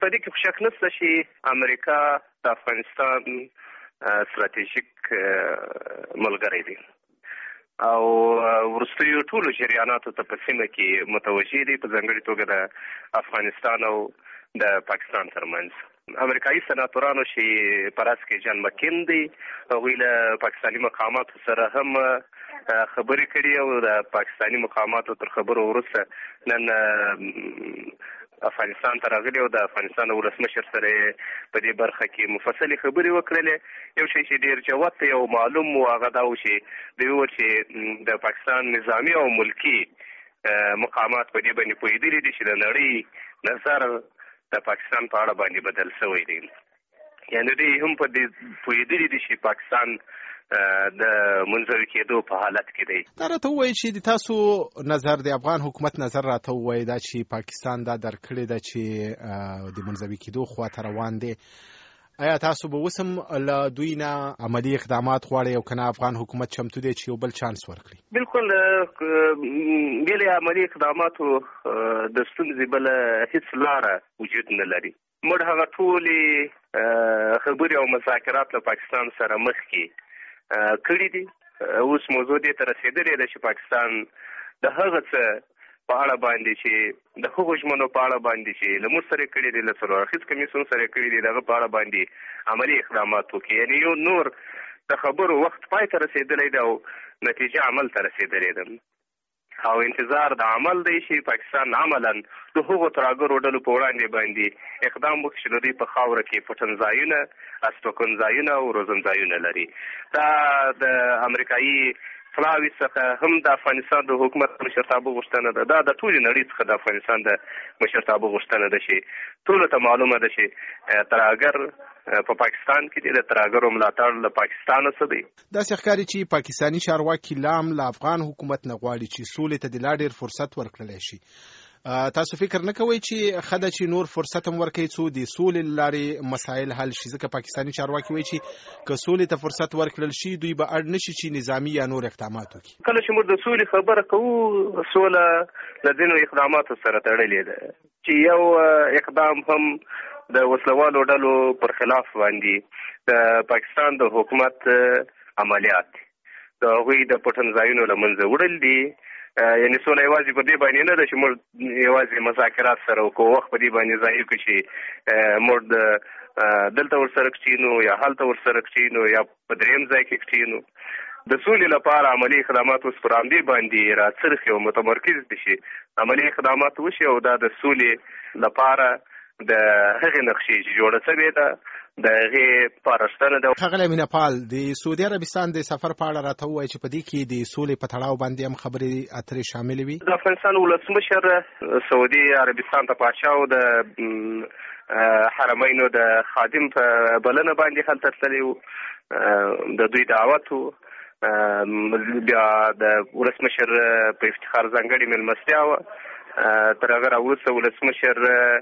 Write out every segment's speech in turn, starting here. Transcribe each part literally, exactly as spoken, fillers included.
په دې کې شک نشته چې امریکا د افغانستان ستراتیژیک ملګری دی او وروستیو ټولو جریاناتو ته په سیمه کې متوجه دي، په ځانګړې توګه د افغانستان او د پاکستان ترمنځ. امریکایي سناتورانو چې په راس کې جان مکین دی، هغوی له پاکستاني مقاماتو سره هم خبرې کړي او د پاکستاني مقاماتو تر خبرو وروسته نن افغانستان ته راغلي او د افغانستان ولسمشر سره په دې برخه کې مفصلې خبرې وکړلې. یو شی چې ډېر جوت دی او معلوم و هغه دا و چې دوی وویل چې د پاکستان نظامي او ملکي مقامات په دې باندې پوهېدلي دي چې د نړۍ نظر د پاکستان په اړه باندې بدل شوی دی، یعنې دوی هم په دې پوهېدلي دي چې پاکستان د منځوي کېدو په حالت کې دی. دا راته ووایي چې د تاسو نظر د افغان حکومت نظر راته ووایي دا چې پاکستان دا درک کړې ده چې د منځوي کېدو خواته روان دی. آیا تاسو به اوس هم له دوی نه عملي اقدامات غواړئ او که نه افغان حکومت چمتو دی چې یو بل چانس ورکړي؟ بالکل بېلې عملي اقداماتو د ستونزې بله هېڅ لاره وجود نه لري. موږ هغه ټولې خبرې او مذاکرات له پاکستان سره مخکې کړي دي. اوس موضوع دې ته رسېدلې ده چې پاکستان د هغه څه په اړه باندې چې د هغو ژمنو په اړه باندې چې له موږ سره کړي دي، له څلور اړخیز کمیسیون سره کړي دي، د هغه په اړه باندې عملي اقدامات وکړي. یعنې یو نور د خبرو وخت پای ته رسېدلی دی او نتیجه عمل ته رسېدلی ده او انتظار د عمل دی چې پاکستان عملا د هغو ترهګرو ډلو په وړاندې باندې اقدام وکړي چې د دوی په خاوره کې پټن ځایونه، استوګن ځایونه او روزن ځایونه لري. دا د امریکایي پلاوي څخه هم د افغانستان د حکومت مشرتابه غوښتنه ده، دا د ټولې نړۍ څخه د افغانستان د مشرتابه غوښتنه ده چې ټولو ته معلومه ده چې ترهګر په پاکستان کې دی، د ترهګرو ملاتړ له پاکستانه څه دی. داسې ښکاري چې پاکستاني چارواکي لا هم له افغان حکومت نه غواړي چې سولې ته د لا ډېر فرصت ورکړلی شي. تاسو فکر نه کوئ چې ښه ده چې نور فرصت هم ورکوي څو د سولې له لارې مسایل حل شي؟ ځکه پاکستاني چارواکي وایي چې که سولې ته فرصت ورکړل شي دوی به اړ نه شي چې نظامي یا نور اقدامات وکړي. کله چې موږ د سولې خبره کوو، سوله له ځینو اقداماتو سره تړلې ده چې یو اقدام هم د وسلوالو ډلو پر خلاف باندې د پاکستان د حکومت عملیات د هغوی د پټن ځایونو له منځه وړل دي. یعنې سوله یوازې په دې باندې نه ده چې موږ یوازې مذاکرات سره وکړو، وخت په دې باندې ضایع کړو چې موږ د دلته ورسره کښېنو یا هلته ورسره کښېنو یا په درېیم ځای کې کښېنو. د سولې لپاره عملي اقدامات اوس پر همدې باندې راڅرخي او متمرکز دي چې عملي اقدامات وشي او دا د سولې لپاره د هغې نقشې چې جوړه شوې ده د هغې پارښتنه ده. ښاغلی مینه-پال، د سعودي عربستان د سفر په اړه راته ووایي چې په دې کې د سولې په تړاو باندې هم خبرې اترې شاملې وي. د افغانستان ولسمشر سعودي عربستان ته پاچا او د حرمینو د خادم په بلنه باندې هلته تللی و، د دوی دعوت و، بیا د ولسمشر په افتخار ځانګړې مېلمستیا وه. تر هغه راوروسته ولسمشر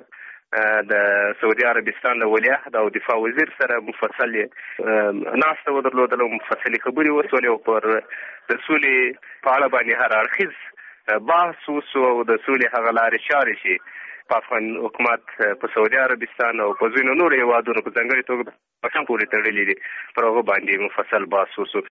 د سعودي عربستان د ولیعهد او دفاع وزیر سره مفصل ناسته ودرلودله او مفصلې خبرې وشولې او پر د سولې په اړه باندې هر اړخیز بحث وشو او د سولې هغه لارې چارې چې په افغان حکومت په سعودي عربستان او په ځینو نورو هېوادونو په ځانګړې توګه پاکستان پورې تړلي دي پر هغه باندې مفصل بحث وشو.